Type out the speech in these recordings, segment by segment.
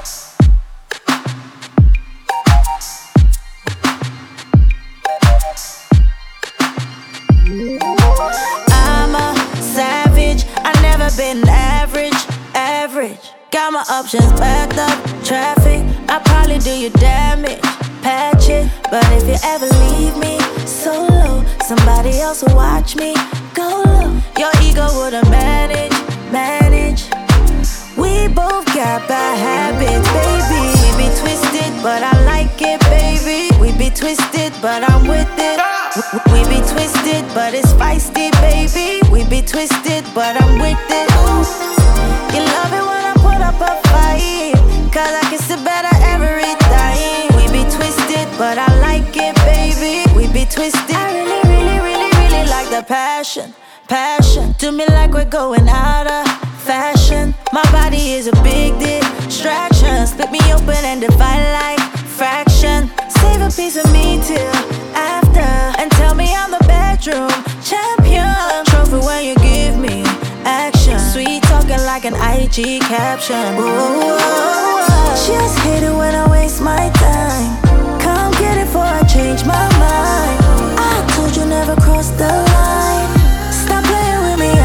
I'm a savage, I never been average. Got my options backed up, traffic, I probably do you damage, patch it. But if you ever leave me solo, somebody else will watch me go low. Your ego wouldn't manage. We both got bad habits, baby. We be twisted, but I like it, baby. We be twisted, but I'm with it. We be twisted, but it's feisty, baby. We be twisted, but I'm with it. You love it when I put up a fight, cause I can see better every time. We be twisted, but I like it, baby. We be twisted. I really like the passion. Do me like we're going out of fashion. My body is a big distraction. Split me open and divide like fraction. Save a piece of me till after, and tell me I'm the bedroom champion. Trophy when you give me action. Sweet talking like an IG caption. Ooh, just hate it when I waste my time. Come get it before I change my mind. I told you never cross the line. Stop playing with me,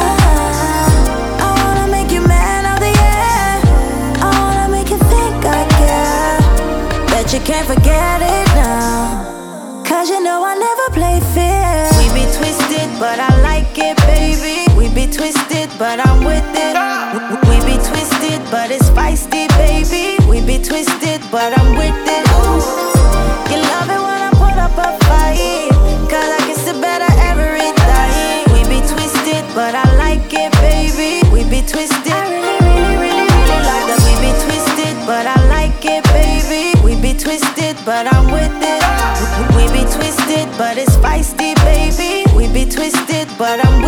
I wanna make you man of the year. I wanna make you think I care. Bet you can't forget it now, cause you know I never play fair. We be twisted, but I like it, baby. We be twisted, but I'm with it. We be twisted, but it's feisty, baby. We be twisted, but I'm with it. You love it when I put up a fight, cause I can see better every time. We be twisted, but I like it, baby. We be twisted. I really like that. We be twisted, but I like it, baby. We be twisted, but I'm with it. We be twisted, but it's feisty, baby. We be twisted, but I'm